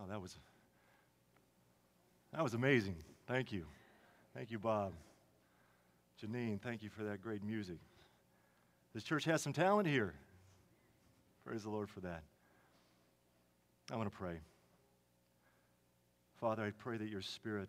Oh, that was amazing. Thank you. Thank you, Bob. Janine, thank you for that great music. This church has some talent here. Praise the Lord for that. I want to pray. Father, I pray that your Spirit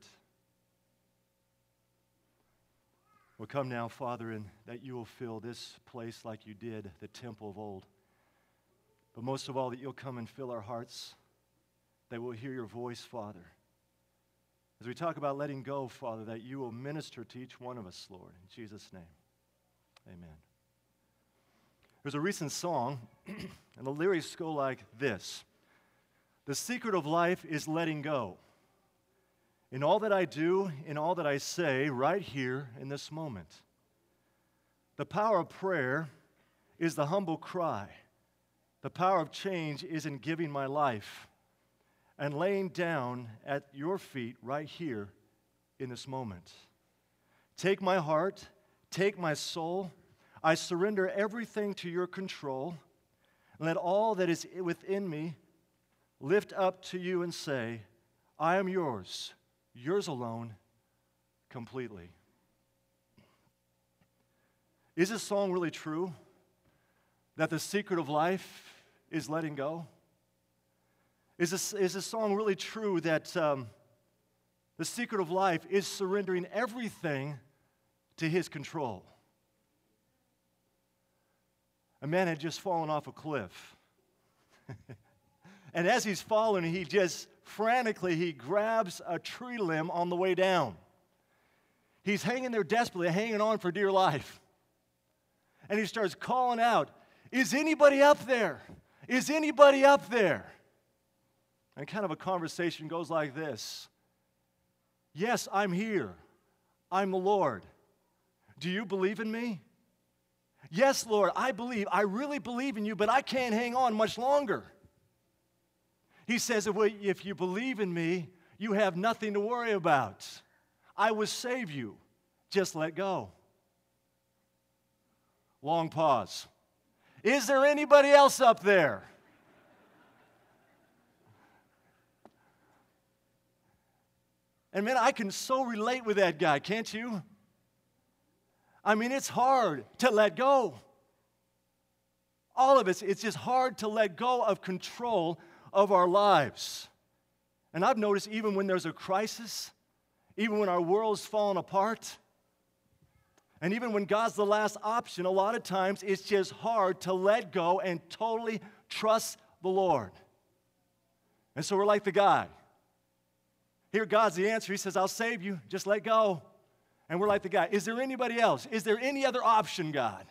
will come now, Father, and that you will fill this place like you did the temple of old. But most of all, that you'll come and fill our hearts, that we'll hear your voice, Father. As we talk about letting go, Father, that you will minister to each one of us, Lord. In Jesus' name, amen. There's a recent song, and the lyrics go like this. The secret of life is letting go. In all that I do, in all that I say, right here in this moment. The power of prayer is the humble cry. The power of change is in giving my life and laying down at your feet right here in this moment. Take my heart, take my soul. I surrender everything to your control. Let all that is within me lift up to you and say, I am yours, yours alone, completely. Is this song really true? That the secret of life is letting go? Is this song really true that the secret of life is surrendering everything to his control? A man had just fallen off a cliff. And as he's falling, he just frantically, he grabs a tree limb on the way down. He's hanging there desperately, hanging on for dear life. And he starts calling out, is anybody up there? Is anybody up there? And kind of a conversation goes like this. Yes, I'm here. I'm the Lord. Do you believe in me? Yes, Lord, I believe. I really believe in you, but I can't hang on much longer. He says, well, if you believe in me, you have nothing to worry about. I will save you. Just let go. Long pause. Is there anybody else up there? And man, I can so relate with that guy, can't you? I mean, it's hard to let go. All of us, it's just hard to let go of control of our lives. And I've noticed even when there's a crisis, even when our world's falling apart, and even when God's the last option, a lot of times it's just hard to let go and totally trust the Lord. And so we're like the guy. Here, God's the answer. He says, I'll save you. Just let go. And we're like the guy. Is there anybody else? Is there any other option, God?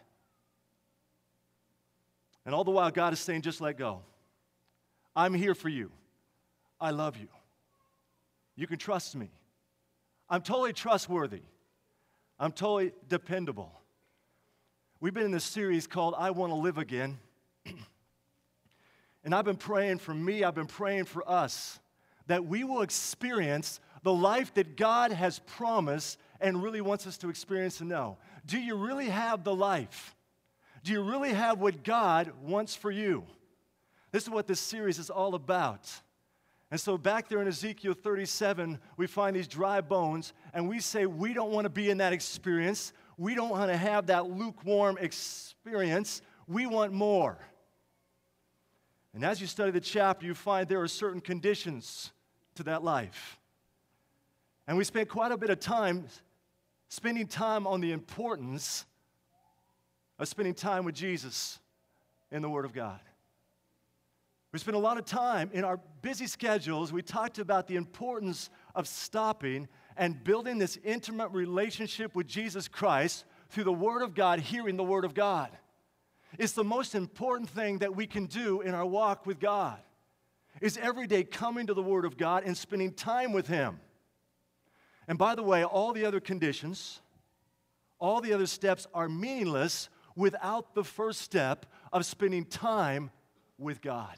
And all the while, God is saying, just let go. I'm here for you. I love you. You can trust me. I'm totally trustworthy. I'm totally dependable. We've been in this series called I Want to Live Again. And I've been praying for me, I've been praying for us, that we will experience the life that God has promised and really wants us to experience and know. Do you really have the life? Do you really have what God wants for you? This is what this series is all about. And so back there in Ezekiel 37, we find these dry bones, and we say we don't want to be in that experience. We don't want to have that lukewarm experience. We want more. And as you study the chapter, you find there are certain conditions to that life. And we spent quite a bit of time spending time on the importance of spending time with Jesus in the Word of God. We spent a lot of time in our busy schedules. We talked about the importance of stopping and building this intimate relationship with Jesus Christ through the Word of God, hearing the Word of God. It's the most important thing that we can do in our walk with God, is every day coming to the Word of God and spending time with Him. And by the way, all the other conditions, all the other steps are meaningless without the first step of spending time with God.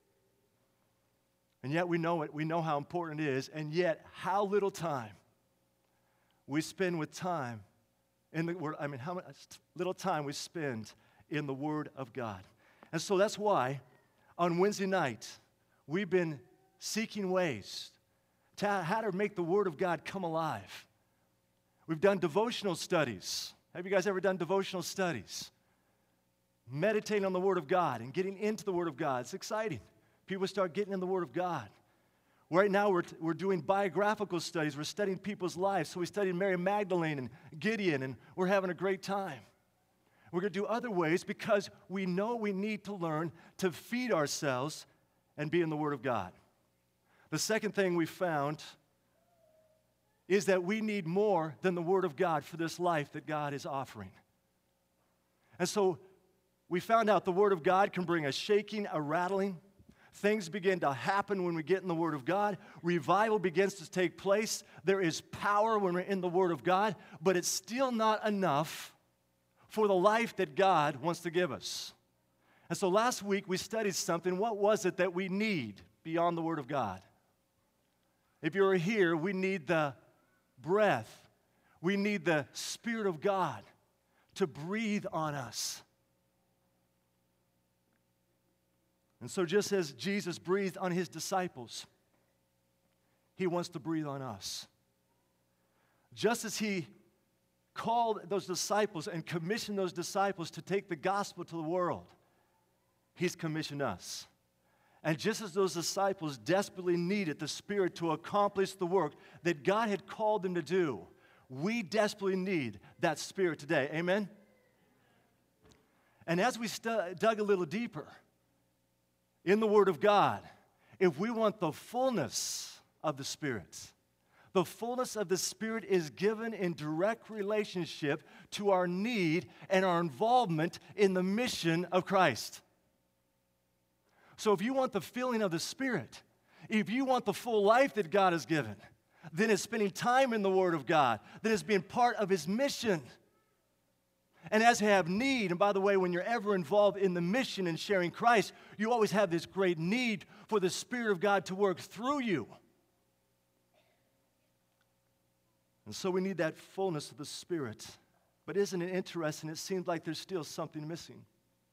And yet we know it, we know how important it is, and yet how little time we spend with time in the Word. I mean, how much little time we spend in the Word of God. And so that's why on Wednesday night we've been seeking ways to how to make the Word of God come alive. We've done devotional studies. Have you guys ever done devotional studies? Meditating on the Word of God and getting into the Word of God. It's exciting. People start getting in the Word of God. Right now, we're doing biographical studies. We're studying people's lives. So we studied Mary Magdalene and Gideon, and we're having a great time. We're going to do other ways because we know we need to learn to feed ourselves and be in the Word of God. The second thing we found is that we need more than the Word of God for this life that God is offering. And so we found out the Word of God can bring a shaking, a rattling. Things begin to happen when we get in the Word of God. Revival begins to take place. There is power when we're in the Word of God, but it's still not enough for the life that God wants to give us. And so last week we studied something. What was it that we need beyond the Word of God? If you were here, we need the breath. We need the Spirit of God to breathe on us. And so just as Jesus breathed on his disciples, he wants to breathe on us. Just as he called those disciples and commissioned those disciples to take the gospel to the world, he's commissioned us. And just as those disciples desperately needed the Spirit to accomplish the work that God had called them to do, we desperately need that Spirit today. Amen? And as we dug a little deeper in the Word of God, if we want the fullness of the Spirit, the fullness of the Spirit is given in direct relationship to our need and our involvement in the mission of Christ. So if you want the filling of the Spirit, if you want the full life that God has given, then it's spending time in the Word of God, then it's being part of His mission. And as you have need, and by the way, when you're ever involved in the mission and sharing Christ, you always have this great need for the Spirit of God to work through you. And so we need that fullness of the Spirit. But isn't it interesting? It seems like there's still something missing.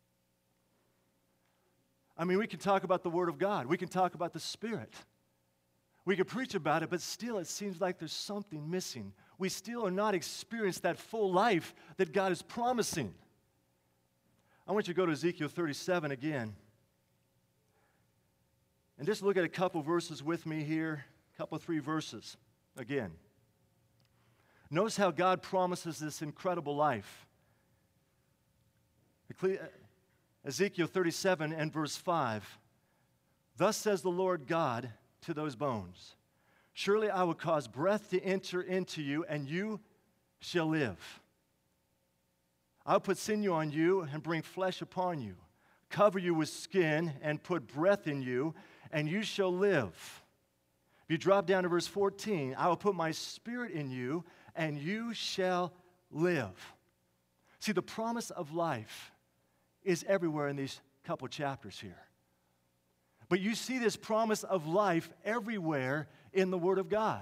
I mean, we can talk about the Word of God. We can talk about the Spirit. We can preach about it, but still it seems like there's something missing. We still are not experiencing that full life that God is promising. I want you to go to Ezekiel 37 again. And just look at a couple verses with me here, a couple, 3 verses again. Notice how God promises this incredible life. Ezekiel 37 and verse 5. Thus says the Lord God to those bones, surely I will cause breath to enter into you, and you shall live. I'll put sinew on you and bring flesh upon you, cover you with skin and put breath in you, and you shall live. If you drop down to verse 14, I will put my Spirit in you, and you shall live. See, the promise of life is everywhere in these couple chapters here. But you see this promise of life everywhere in the Word of God.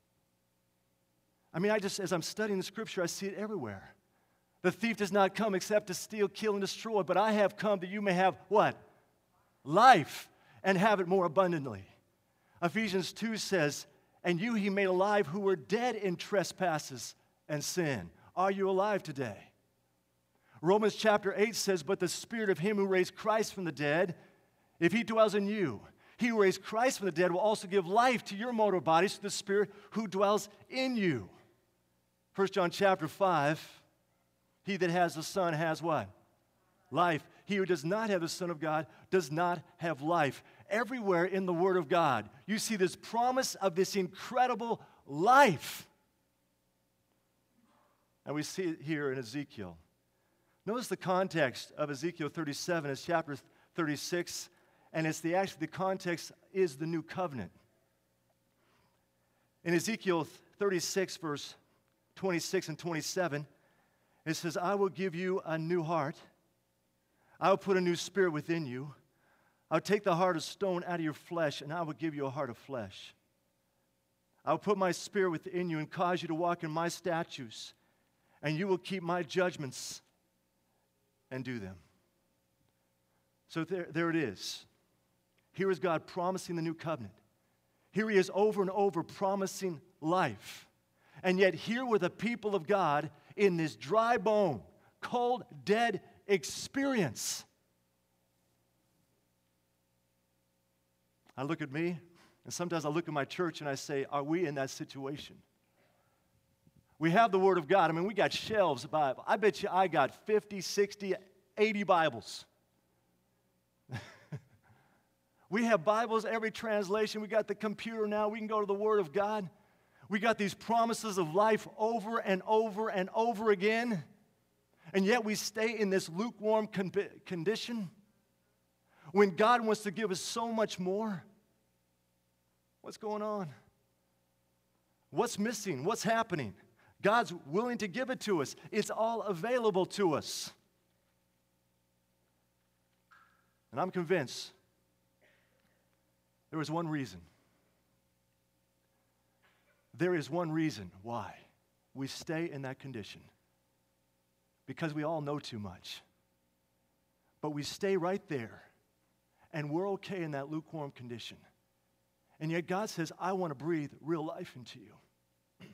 I mean, as I'm studying the Scripture, I see it everywhere. The thief does not come except to steal, kill, and destroy, but I have come that you may have what? Life, and have it more abundantly. Ephesians 2 says, and you he made alive who were dead in trespasses and sin. Are you alive today? Romans chapter 8 says, but the Spirit of him who raised Christ from the dead, if he dwells in you, he who raised Christ from the dead will also give life to your mortal bodies through the Spirit who dwells in you. 1 John chapter 5, he that has the Son has what? Life. He who does not have the Son of God does not have life. Everywhere in the Word of God, you see this promise of this incredible life. And we see it here in Ezekiel. Notice the context of Ezekiel 37 is chapter 36, and the context is the new covenant. In Ezekiel 36, verse 26 and 27, it says, I will give you a new heart. I will put a new spirit within you. I will take the heart of stone out of your flesh, and I will give you a heart of flesh. I will put my spirit within you and cause you to walk in my statutes, and you will keep my judgments and do them. So there it is. Here is God promising the new covenant. Here he is over and over promising life. And yet here were the people of God in this dry bone, cold, dead experience. I look at me, and sometimes I look at my church and I say, are we in that situation? We have the Word of God. I mean, we got shelves of Bible. I bet you I got 50, 60, 80 Bibles. We have Bibles, every translation. We got the computer now. We can go to the Word of God. We got these promises of life over and over and over again. And yet we stay in this lukewarm condition when God wants to give us so much more. What's going on? What's missing? What's happening? God's willing to give it to us. It's all available to us. And I'm convinced there is one reason. There is one reason why we stay in that condition. Because we all know too much. But we stay right there, and we're okay in that lukewarm condition. And yet God says, I want to breathe real life into you.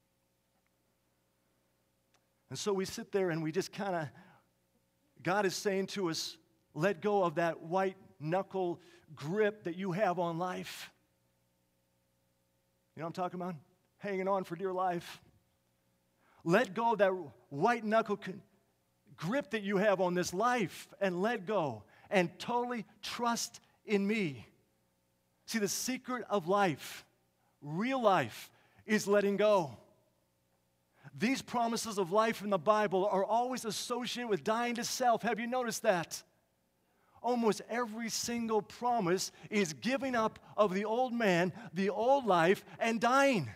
And so we sit there and we just kind of, God is saying to us, let go of that white knuckle grip that you have on life. You know what I'm talking about? Hanging on for dear life. Let go of that white knuckle grip that you have on this life and let go and totally trust in me. See, the secret of life, real life, is letting go. These promises of life in the Bible are always associated with dying to self. Have you noticed that? Almost every single promise is giving up of the old man, the old life, and dying.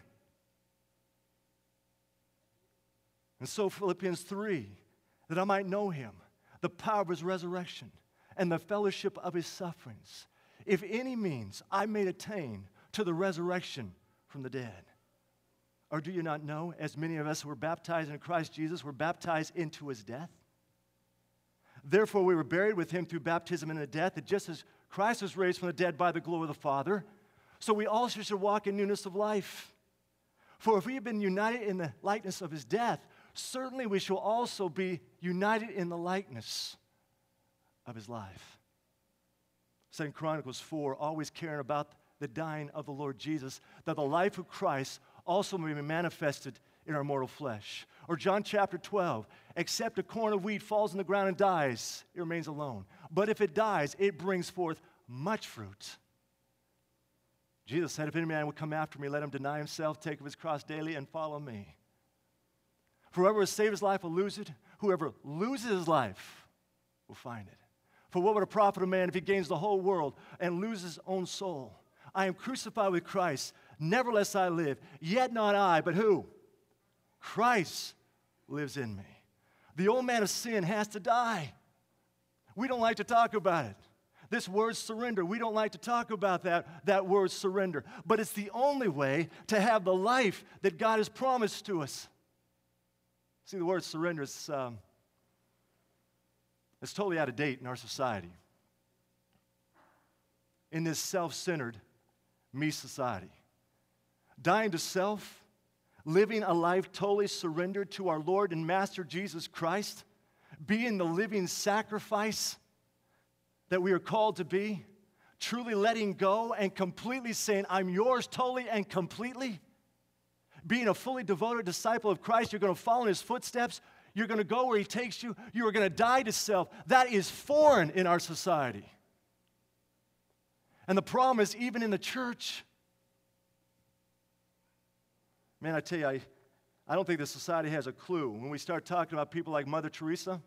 And so Philippians 3, that I might know him, the power of his resurrection, and the fellowship of his sufferings, if any means I may attain to the resurrection from the dead. Or do you not know, as many of us who were baptized in Christ Jesus were baptized into his death? Therefore we were buried with him through baptism into death, that just as Christ was raised from the dead by the glory of the Father, so we also should walk in newness of life. For if we have been united in the likeness of his death, certainly we shall also be united in the likeness of his life. 2 Chronicles 4, always caring about the dying of the Lord Jesus, that the life of Christ also may be manifested in our mortal flesh. Or John chapter 12, except a corn of wheat falls in the ground and dies, it remains alone. But if it dies, it brings forth much fruit. Jesus said, if any man will come after me, let him deny himself, take up his cross daily, and follow me. For whoever will save his life will lose it. Whoever loses his life will find it. For what would it profit a man if he gains the whole world and loses his own soul? I am crucified with Christ. Nevertheless I live. Yet not I, but who? Christ lives in me. The old man of sin has to die. We don't like to talk about it. This word surrender, we don't like to talk about that word surrender. But it's the only way to have the life that God has promised to us. See, the word surrender is it's totally out of date in our society. In this self-centered me society. Dying to self, living a life totally surrendered to our Lord and Master Jesus Christ, being the living sacrifice that we are called to be, truly letting go and completely saying, I'm yours totally and completely. Being a fully devoted disciple of Christ, you're going to follow in his footsteps. You're going to go where he takes you. You are going to die to self. That is foreign in our society. And the problem is, even in the church, man, I tell you, I don't think the society has a clue. When we start talking about people like Mother Teresa,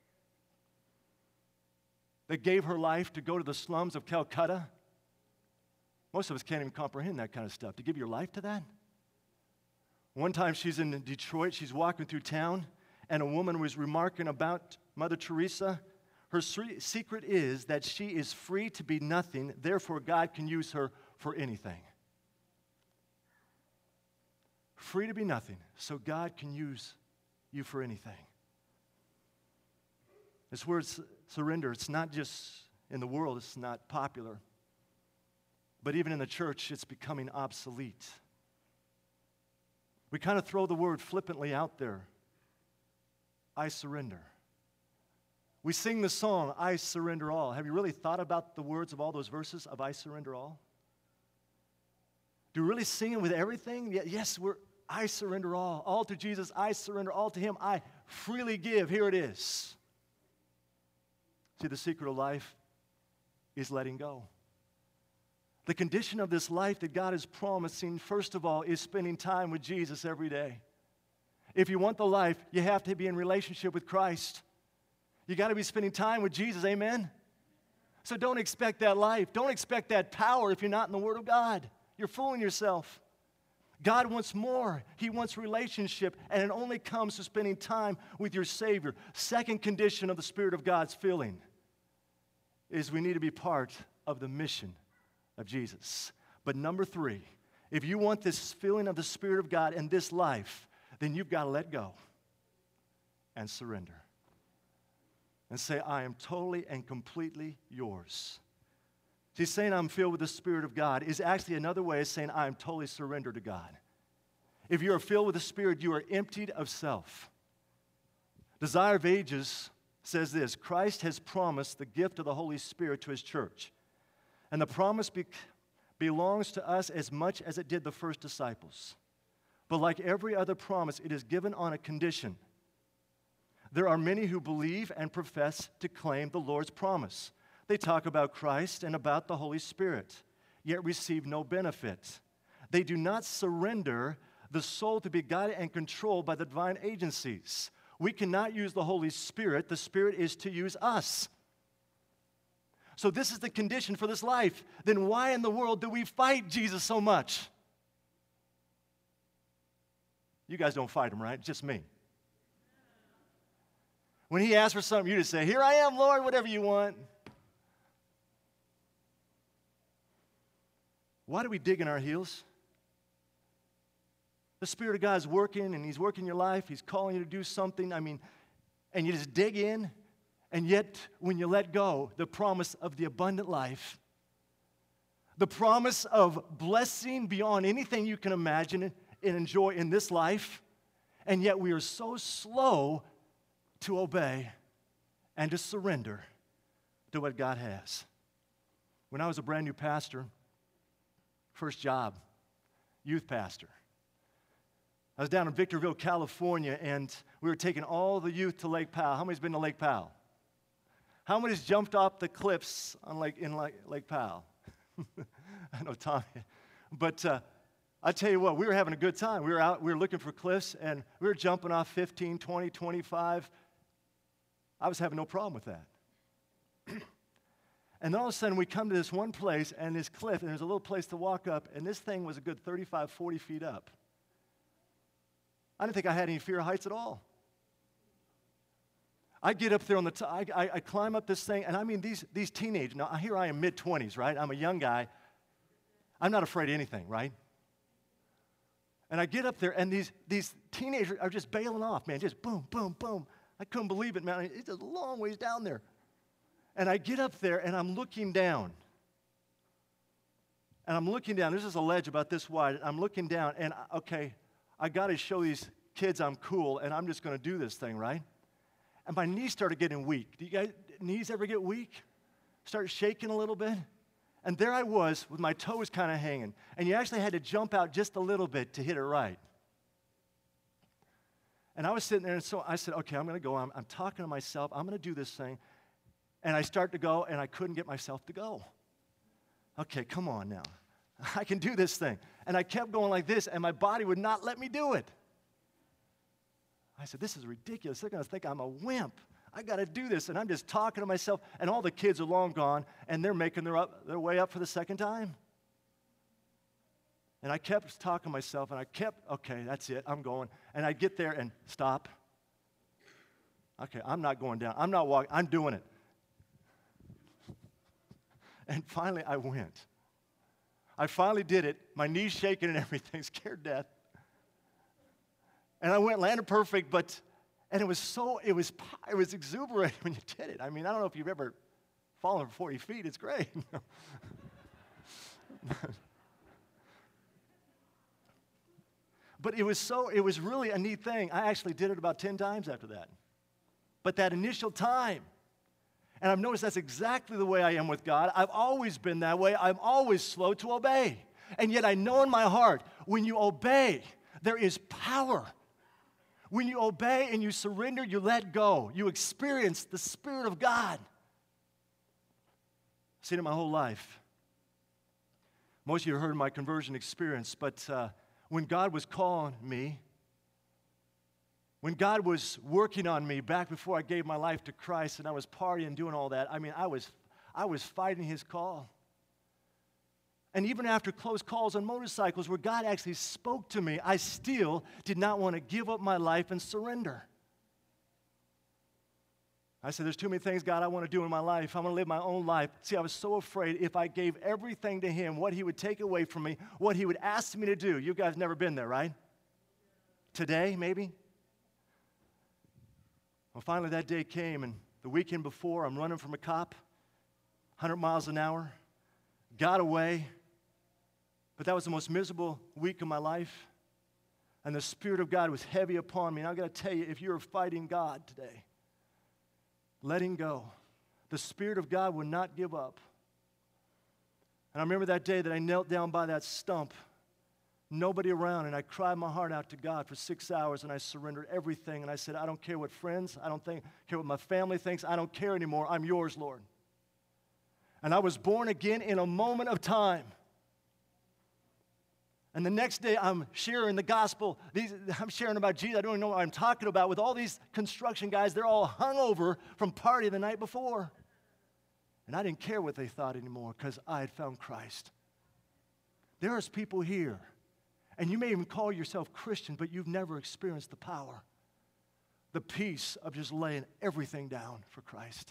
that gave her life to go to the slums of Calcutta, most of us can't even comprehend that kind of stuff. To give your life to that? One time she's in Detroit, she's walking through town, and a woman was remarking about Mother Teresa. Her secret is that she is free to be nothing, therefore God can use her for anything. Free to be nothing, so God can use you for anything. This word surrender, it's not just in the world, it's not popular. But even in the church, it's becoming obsolete. We kind of throw the word flippantly out there. I surrender. We sing the song, I surrender all. Have you really thought about the words of all those verses of I surrender all? Do we really sing it with everything? Yes, I surrender all. All to Jesus, I surrender all to Him. I freely give. Here it is. See, the secret of life is letting go. The condition of this life that God is promising, first of all, is spending time with Jesus every day. If you want the life, you have to be in relationship with Christ. You got to be spending time with Jesus, amen? So don't expect that life. Don't expect that power if you're not in the Word of God. You're fooling yourself. God wants more. He wants relationship, and it only comes to spending time with your Savior. Second condition of the Spirit of God's filling is we need to be part of the mission of Jesus. But number three, if you want this filling of the Spirit of God in this life, then you've got to let go and surrender. And say, I am totally and completely yours. See, saying I'm filled with the Spirit of God is actually another way of saying I am totally surrendered to God. If you are filled with the Spirit, you are emptied of self. Desire of Ages says this, Christ has promised the gift of the Holy Spirit to His church. And the promise belongs to us as much as it did the first disciples. But like every other promise, it is given on a condition. There are many who believe and profess to claim the Lord's promise. They talk about Christ and about the Holy Spirit, yet receive no benefit. They do not surrender the soul to be guided and controlled by the divine agencies. We cannot use the Holy Spirit. The Spirit is to use us. So this is the condition for this life. Then why in the world do we fight Jesus so much? You guys don't fight Him, right? Just me. When He asks for something, you just say, here I am, Lord, whatever you want. Why do we dig in our heels? The Spirit of God is working, and He's working your life. He's calling you to do something. And you just dig in, and yet when you let go, the promise of the abundant life, the promise of blessing beyond anything you can imagine and enjoy in this life, and yet we are so slow to obey and to surrender to what God has. When I was a brand new pastor, first job, youth pastor, I was down in Victorville, California, and we were taking all the youth to Lake Powell. How many's been to Lake Powell? How many's jumped off the cliffs on Lake Powell? I know Tommy. But I tell you what, we were having a good time. We were looking for cliffs, and we were jumping off 15, 20, 25. I was having no problem with that. And then all of a sudden, we come to this one place, and this cliff, and there's a little place to walk up, and this thing was a good 35, 40 feet up. I didn't think I had any fear of heights at all. I get up there on the top, I climb up this thing, and I mean, these teenagers, now here I am mid-20s, right? I'm a young guy. I'm not afraid of anything, right? And I get up there, and these teenagers are just bailing off, man, just boom, boom, boom. I couldn't believe it, man. It's a long ways down there. And I get up there, and I'm looking down. And I'm looking down. There's just a ledge about this wide. I'm looking down, and I got to show these kids I'm cool, and I'm just going to do this thing, right? And my knees started getting weak. Do you guys knees ever get weak? Start shaking a little bit? And there I was with my toes kind of hanging. And you actually had to jump out just a little bit to hit it right. And I was sitting there, and so I said, okay, I'm going to go. I'm talking to myself. I'm going to do this thing. And I start to go, and I couldn't get myself to go. Okay, come on now. I can do this thing. And I kept going like this, and my body would not let me do it. I said, this is ridiculous. They're going to think I'm a wimp. I got to do this. And I'm just talking to myself, and all the kids are long gone, and they're making their way up for the second time. And I kept talking to myself, and okay, that's it, I'm going. And I'd get there and stop. Okay, I'm not going down. I'm not walking. I'm doing it. And finally, I went. I finally did it. My knees shaking and everything, scared to death. And I went, landed perfect, and it was exuberating when you did it. I mean, I don't know if you've ever fallen for 40 feet. It's great. But it was really a neat thing. I actually did it about 10 times after that. But that initial time, and I've noticed that's exactly the way I am with God. I've always been that way. I'm always slow to obey. And yet I know in my heart, when you obey, there is power. When you obey and you surrender, you let go. You experience the Spirit of God. I've seen it my whole life. Most of you have heard my conversion experience, but when God was calling me, when God was working on me back before I gave my life to Christ and I was partying and doing all that, I mean, I was fighting His call. And even after close calls on motorcycles where God actually spoke to me, I still did not want to give up my life and surrender. I said, there's too many things, God, I want to do in my life. I want to live my own life. See, I was so afraid if I gave everything to Him, what He would take away from me, what He would ask me to do. You guys never been there, right? Today, maybe? Well, finally that day came, and the weekend before, I'm running from a cop, 100 miles an hour, got away. But that was the most miserable week of my life. And the Spirit of God was heavy upon me. And I've got to tell you, if you're fighting God today, letting go, the Spirit of God will not give up. And I remember that day that I knelt down by that stump, nobody around, and I cried my heart out to God for 6 hours, and I surrendered everything. And I said, I don't care what friends, I don't care what my family thinks, I don't care anymore. I'm yours, Lord. And I was born again in a moment of time. And the next day, I'm sharing the gospel. I'm sharing about Jesus. I don't even know what I'm talking about with all these construction guys. They're all hungover from party the night before. And I didn't care what they thought anymore because I had found Christ. There's people here, and you may even call yourself Christian, but you've never experienced the power, the peace of just laying everything down for Christ.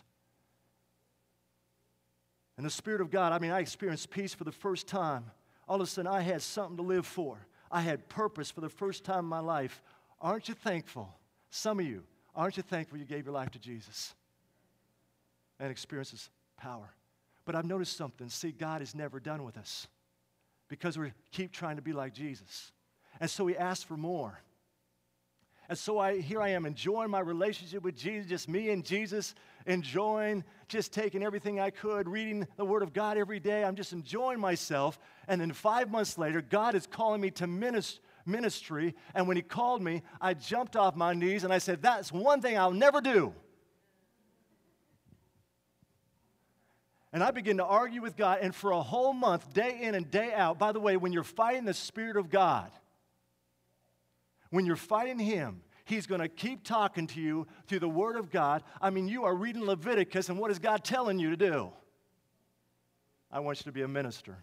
And the Spirit of God, I experienced peace for the first time. All of a sudden, I had something to live for. I had purpose for the first time in my life. Aren't you thankful? Some of you, aren't you thankful you gave your life to Jesus and experienced His power? But I've noticed something. See, God is never done with us because we keep trying to be like Jesus. And so He asks for more. And so here I am enjoying my relationship with Jesus, just me and Jesus, enjoying, just taking everything I could, reading the Word of God every day. I'm just enjoying myself. And then 5 months later, God is calling me to ministry. And when He called me, I jumped off my knees and I said, that's one thing I'll never do. And I began to argue with God. And for a whole month, day in and day out, by the way, when you're fighting the Spirit of God, when you're fighting Him, He's going to keep talking to you through the Word of God. You are reading Leviticus, and what is God telling you to do? I want you to be a minister.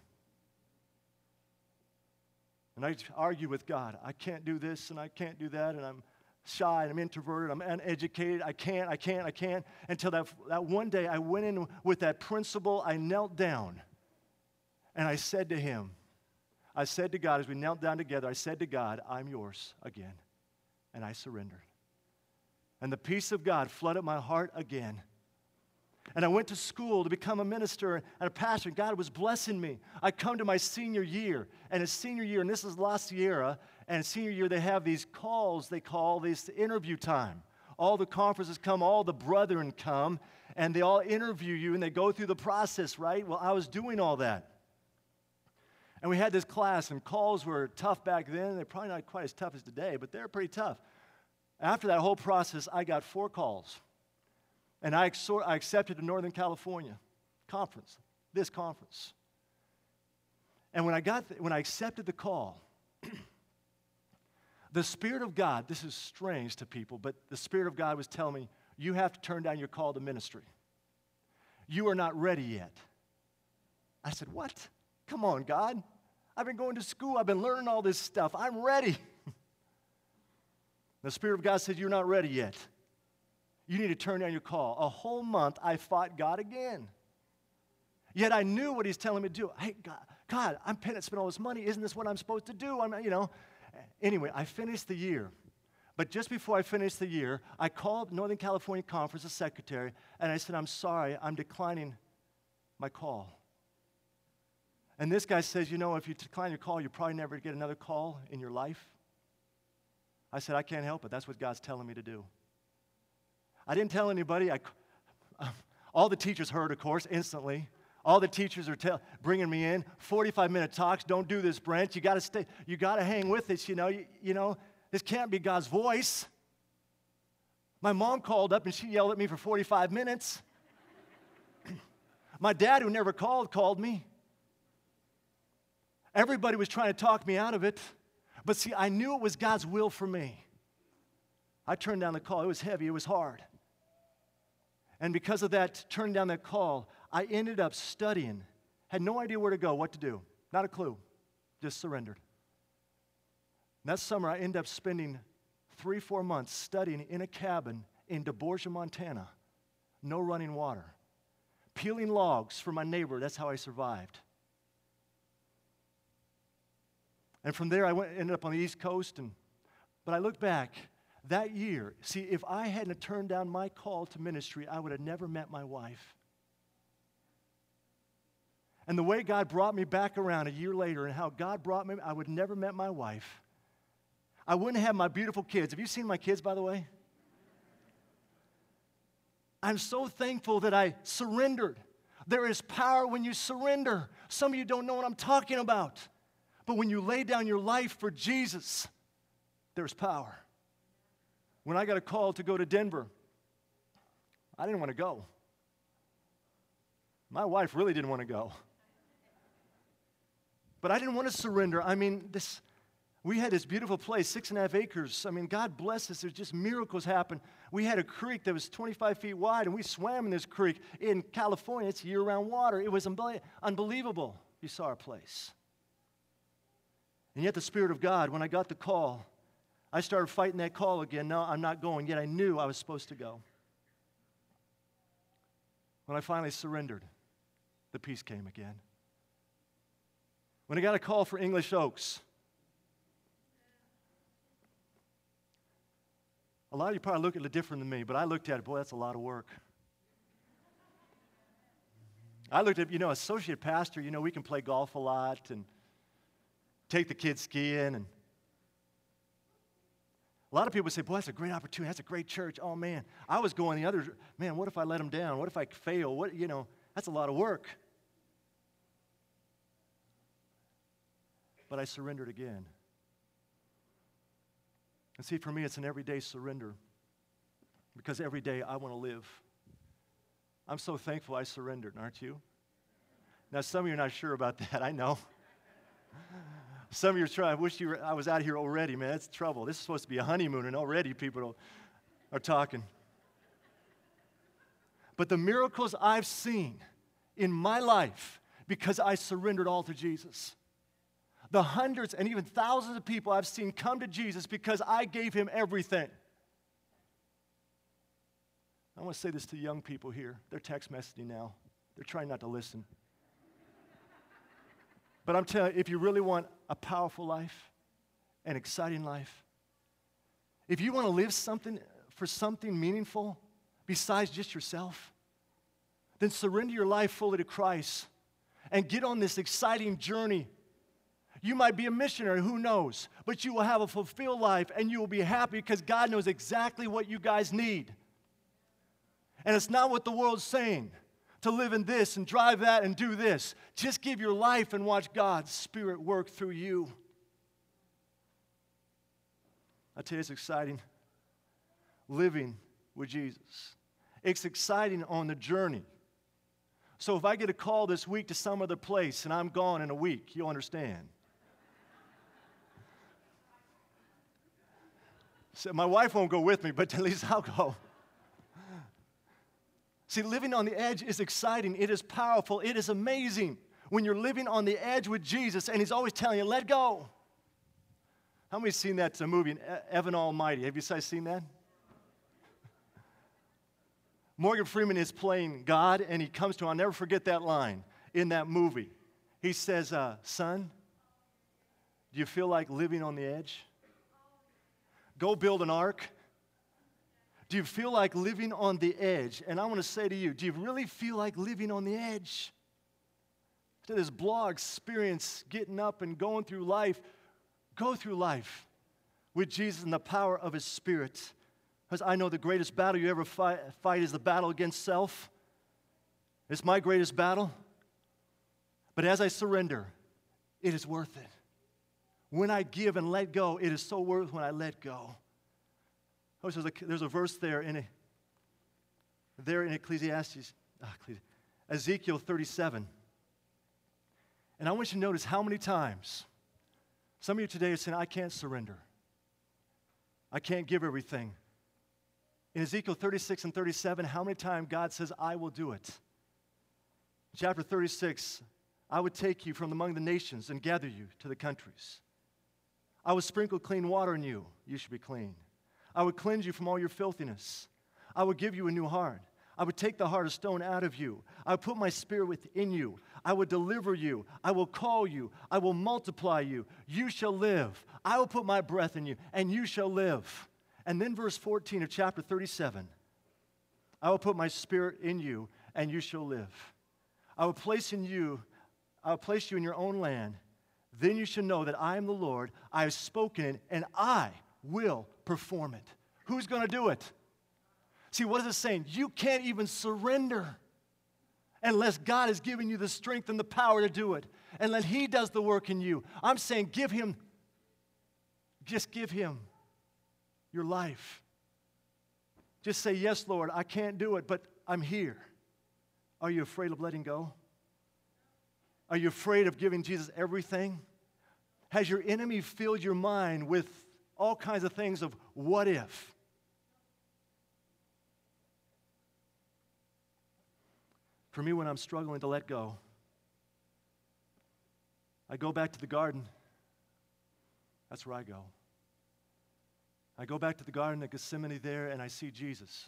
And I argue with God. I can't do this, and I can't do that, and I'm shy, and I'm introverted, I'm uneducated, I can't. Until that one day, I went in with that principle, I knelt down, and I said to Him, I said to God, as we knelt down together, I said to God, I'm yours again. And I surrendered. And the peace of God flooded my heart again. And I went to school to become a minister and a pastor. God was blessing me. I come to my senior year. And and this is La Sierra, and senior year they have these calls, they call this interview time. All the conferences come, all the brethren come, and they all interview you, and they go through the process, right? Well, I was doing all that. And we had this class, and calls were tough back then. They're probably not quite as tough as today, but they're pretty tough. After that whole process, I got 4 calls. And I accepted the Northern California conference, this conference. And when I accepted the call, the Spirit of God, this is strange to people, but the Spirit of God was telling me, you have to turn down your call to ministry. You are not ready yet. I said, what? Come on, God. I've been going to school. I've been learning all this stuff. I'm ready. The Spirit of God said, you're not ready yet. You need to turn down your call. A whole month, I fought God again. Yet I knew what He's telling me to do. Hey, God, I'm paying to spend all this money. Isn't this what I'm supposed to do? Anyway, I finished the year. But just before I finished the year, I called Northern California Conference, the secretary, and I said, I'm sorry, I'm declining my call. And this guy says, you know, if you decline your call, you'll probably never get another call in your life. I said, I can't help it. That's what God's telling me to do. I didn't tell anybody. All the teachers heard, of course, instantly. All the teachers are bringing me in. 45-minute talks. Don't do this, Brent. You got to stay. You got to hang with this. You know, this can't be God's voice. My mom called up and she yelled at me for 45 minutes. My dad, who never called me. Everybody was trying to talk me out of it. But see, I knew it was God's will for me. I turned down the call. It was heavy. It was hard. And because of that, turning down that call, I ended up studying. Had no idea where to go, what to do. Not a clue. Just surrendered. And that summer, I ended up spending 3-4 months studying in a cabin in DeBorgia, Montana. No running water. Peeling logs for my neighbor. That's how I survived. And from there, ended up on the East Coast. But I look back, that year, see, if I hadn't turned down my call to ministry, I would have never met my wife. And the way God brought me back around a year later and how God brought me, I would have never met my wife. I wouldn't have my beautiful kids. Have you seen my kids, by the way? I'm so thankful that I surrendered. There is power when you surrender. Some of you don't know what I'm talking about. But when you lay down your life for Jesus, there's power. When I got a call to go to Denver, I didn't want to go. My wife really didn't want to go. But I didn't want to surrender. I mean, we had this beautiful place, 6.5 acres. I mean, God bless us. There's just miracles happen. We had a creek that was 25 feet wide, and we swam in this creek. In California, it's year-round water. It was unbelievable. You saw our place. And yet the Spirit of God, when I got the call, I started fighting that call again. No, I'm not going. Yet I knew I was supposed to go. When I finally surrendered, the peace came again. When I got a call for English Oaks, a lot of you probably look at it different than me, but I looked at it, boy, that's a lot of work. I looked at, associate pastor, we can play golf a lot and take the kids skiing. And a lot of people say, boy, that's a great opportunity. That's a great church. Oh, man. I was going the other, man, what if I let them down? What if I fail? That's a lot of work. But I surrendered again. And see, for me, it's an everyday surrender because every day I want to live. I'm so thankful I surrendered, aren't you? Now, some of you are not sure about that, I know. Some of you are trying, I wish I was out here already, man. That's trouble. This is supposed to be a honeymoon, and already people are talking. But the miracles I've seen in my life because I surrendered all to Jesus. The hundreds and even thousands of people I've seen come to Jesus because I gave him everything. I want to say this to young people here. They're text messaging now. They're trying not to listen. But I'm telling you, if you really want a powerful life, an exciting life, if you want to live for something meaningful besides just yourself, then surrender your life fully to Christ and get on this exciting journey. You might be a missionary, who knows? But you will have a fulfilled life and you will be happy because God knows exactly what you guys need. And it's not what the world's saying, to live in this and drive that and do this. Just give your life and watch God's Spirit work through you. I tell you, it's exciting living with Jesus. It's exciting on the journey. So if I get a call this week to some other place and I'm gone in a week, you'll understand. So my wife won't go with me, but at least I'll go. See, living on the edge is exciting. It is powerful. It is amazing when you're living on the edge with Jesus and he's always telling you, let go. How many have seen that movie, Evan Almighty? Have you guys seen that? Morgan Freeman is playing God, and he comes to him. I'll never forget that line in that movie. He says, son, do you feel like living on the edge? Go build an ark. Do you feel like living on the edge? And I want to say to you, do you really feel like living on the edge? to this blog experience, getting up and going through life, go through life with Jesus and the power of His Spirit. Because I know the greatest battle you ever fight is the battle against self. It's my greatest battle. But as I surrender, it is worth it. When I give and let go, it is so worth when I let go. Oh, so there's a verse there in Ecclesiastes, Ezekiel 37. And I want you to notice how many times some of you today are saying, I can't surrender. I can't give everything. In Ezekiel 36 and 37, how many times God says, I will do it? In chapter 36, I would take you from among the nations and gather you to the countries. I would sprinkle clean water in you. You should be clean. I would cleanse you from all your filthiness. I would give you a new heart. I would take the heart of stone out of you. I would put my spirit within you. I would deliver you. I will call you. I will multiply you. You shall live. I will put my breath in you, and you shall live. And then verse 14 of chapter 37, I will put my spirit in you, and you shall live. I will place you in your own land. Then you shall know that I am the Lord. I have spoken it, and I will perform it. Who's going to do it? See, what is it saying? You can't even surrender unless God has given you the strength and the power to do it. And let He does the work in you. I'm saying give Him your life. Just say, yes, Lord, I can't do it, but I'm here. Are you afraid of letting go? Are you afraid of giving Jesus everything? Has your enemy filled your mind with all kinds of things of what if? For me, when I'm struggling to let go, I go back to the garden. That's where I go. I go back to the Garden of Gethsemane there, and I see Jesus.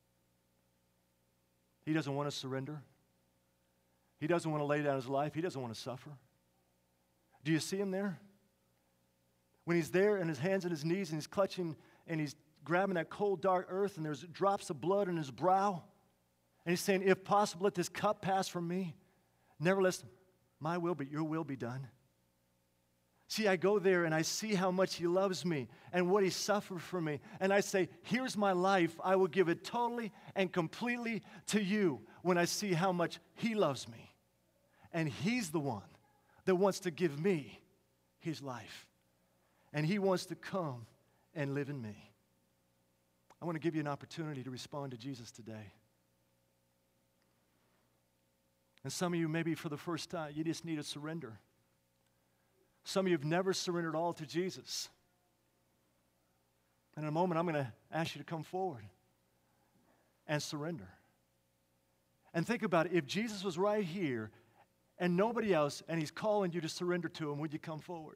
He doesn't want to surrender. He doesn't want to lay down His life. He doesn't want to suffer. Do you see Him there? When He's there and His hands and His knees, and He's clutching, and He's grabbing that cold, dark earth, and there's drops of blood in His brow, and He's saying, if possible, let this cup pass from me. Nevertheless, my will, but your will be done. See, I go there and I see how much He loves me and what He suffered for me. And I say, here's my life. I will give it totally and completely to you when I see how much He loves me. And He's the one that wants to give me His life. And He wants to come and live in me. I want to give you an opportunity to respond to Jesus today. And some of you, maybe for the first time, you just need to surrender. Some of you have never surrendered all to Jesus. And in a moment, I'm going to ask you to come forward and surrender. And think about it. If Jesus was right here and nobody else, and He's calling you to surrender to Him, would you come forward?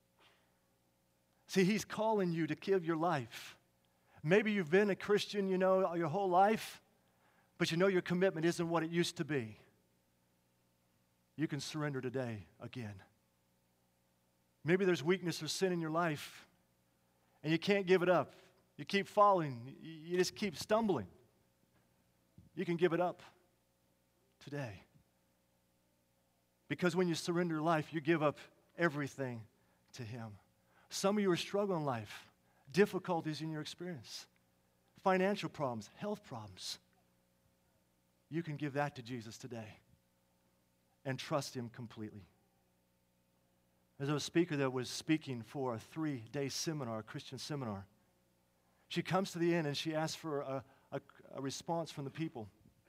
See, He's calling you to give your life. Maybe you've been a Christian, your whole life, but your commitment isn't what it used to be. You can surrender today again. Maybe there's weakness or sin in your life, and you can't give it up. You keep falling. You just keep stumbling. You can give it up today. Because when you surrender your life, you give up everything to Him. Some of you are struggling in life, difficulties in your experience, financial problems, health problems. You can give that to Jesus today and trust Him completely. There's a speaker that was speaking for a 3-day seminar, a Christian seminar. She comes to the end and she asks for a response from the people.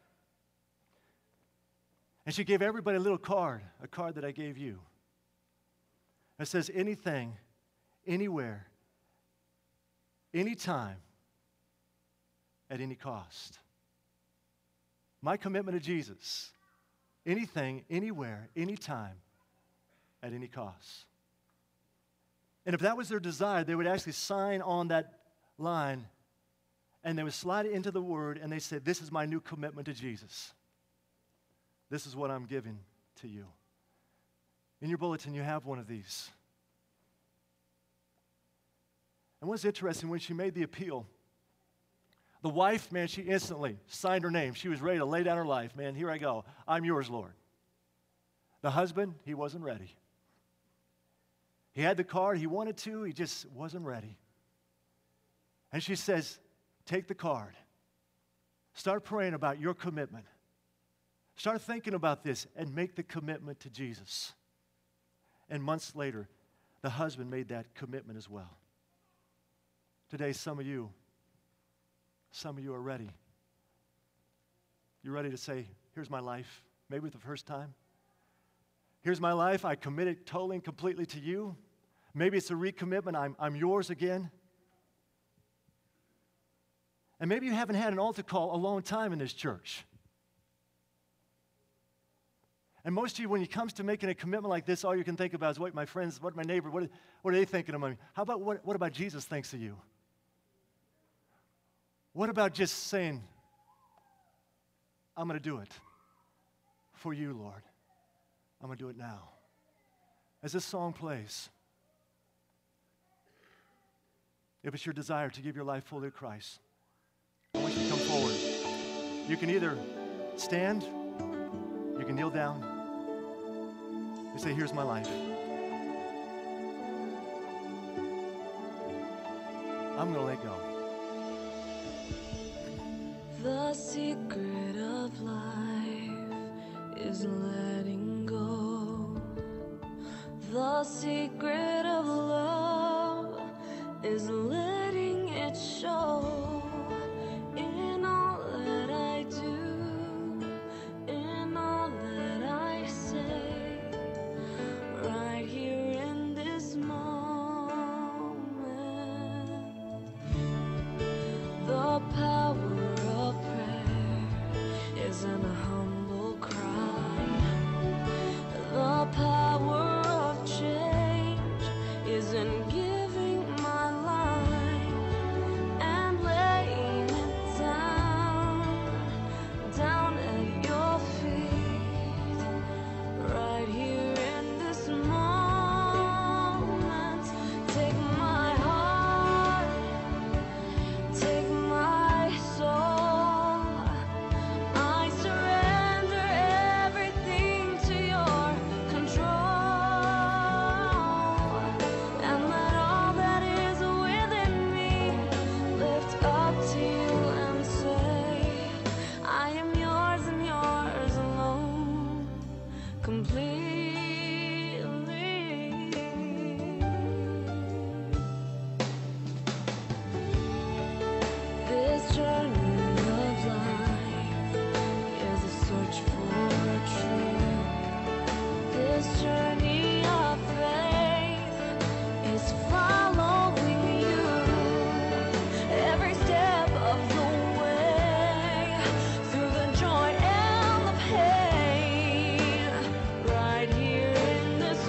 And she gave everybody a little card, a card that I gave you. It says, anything, anywhere, anytime, at any cost. My commitment to Jesus, anything, anywhere, anytime, at any cost. And if that was their desire, they would actually sign on that line and they would slide it into the Word and they said, this is my new commitment to Jesus. This is what I'm giving to you. In your bulletin, you have one of these. And what's interesting, when she made the appeal, the wife, man, she instantly signed her name. She was ready to lay down her life. Man, here I go. I'm yours, Lord. The husband, he wasn't ready. He had the card, he wanted to, he just wasn't ready. And she says, take the card. Start praying about your commitment. Start thinking about this and make the commitment to Jesus. And months later, the husband made that commitment as well. Today, some of you are ready. You're ready to say, here's my life, maybe for the first time. Here's my life, I commit it totally and completely to you. Maybe it's a recommitment, I'm yours again. And maybe you haven't had an altar call a long time in this church. And most of you, when it comes to making a commitment like this, all you can think about is what my friends, what my neighbor, what are they thinking of me? How about what about Jesus thinks of you? What about just saying, I'm going to do it for you, Lord. I'm going to do it now. As this song plays, if it's your desire to give your life fully to Christ, I want you to come forward. You can either stand, you can kneel down, and say, here's my life. I'm going to let go. The secret of life is letting go. The secret of love is letting it show in all that I do, in all that I say, right here in this moment. The power of prayer is in a humble cry. The power of change is in giving my life and laying it down at your feet, right here in this moment. Take my heart, take my soul. I surrender everything to your control, and let all that is within me lift up to you and say, I am yours and yours alone, completely. This journey of life is a search for truth. This journey of faith is following you every step of the way, through the joy and the pain, right here in this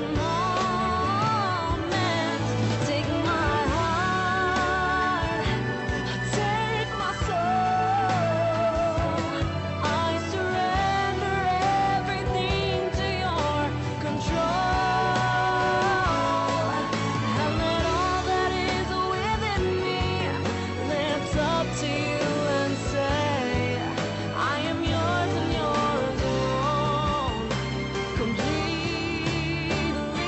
moment. Take my heart, take my soul. I surrender everything to your control, and let all that is within me lift up to you and say, I am yours and yours alone, completely.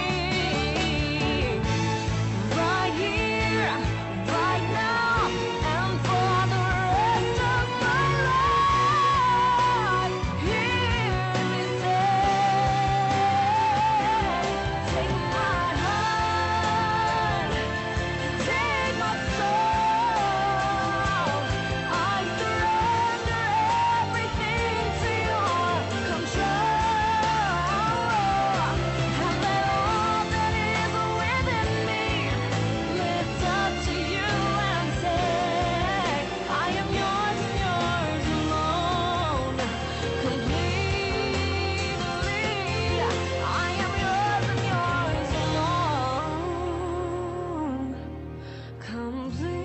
Right here, right now, and for the rest of my life. Hear me say, take my heart, take my soul. I surrender everything to your control, and let all that is within me lift up to you and say, I am yours and yours alone, completely. I am yours and yours alone, completely.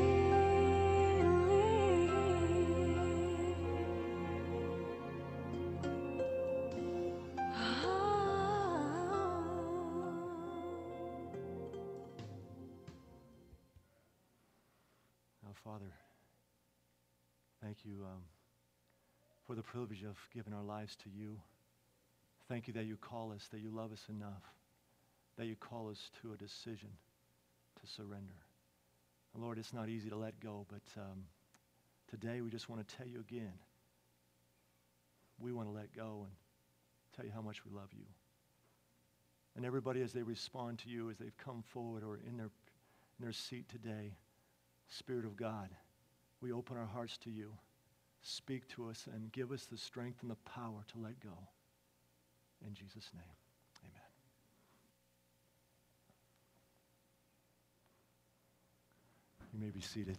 Now, Father, thank you for the privilege of giving our lives to you. Thank you that you call us, that you love us enough, that you call us to a decision to surrender. And Lord, it's not easy to let go, but today we just want to tell you again, we want to let go and tell you how much we love you. And everybody, as they respond to you, as they've come forward or in their seat today, Spirit of God, we open our hearts to you. Speak to us and give us the strength and the power to let go. In Jesus' name, amen. You may be seated.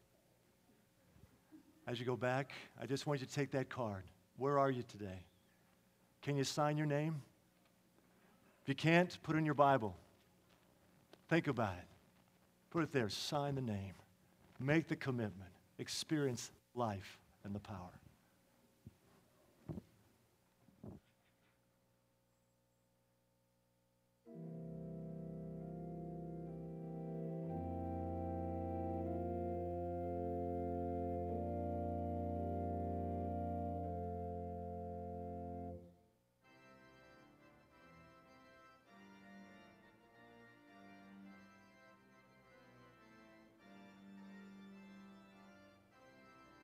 As you go back, I just want you to take that card. Where are you today? Can you sign your name? If you can't, put it in your Bible. Think about it. Put it there. Sign the name. Make the commitment. Experience life and the power.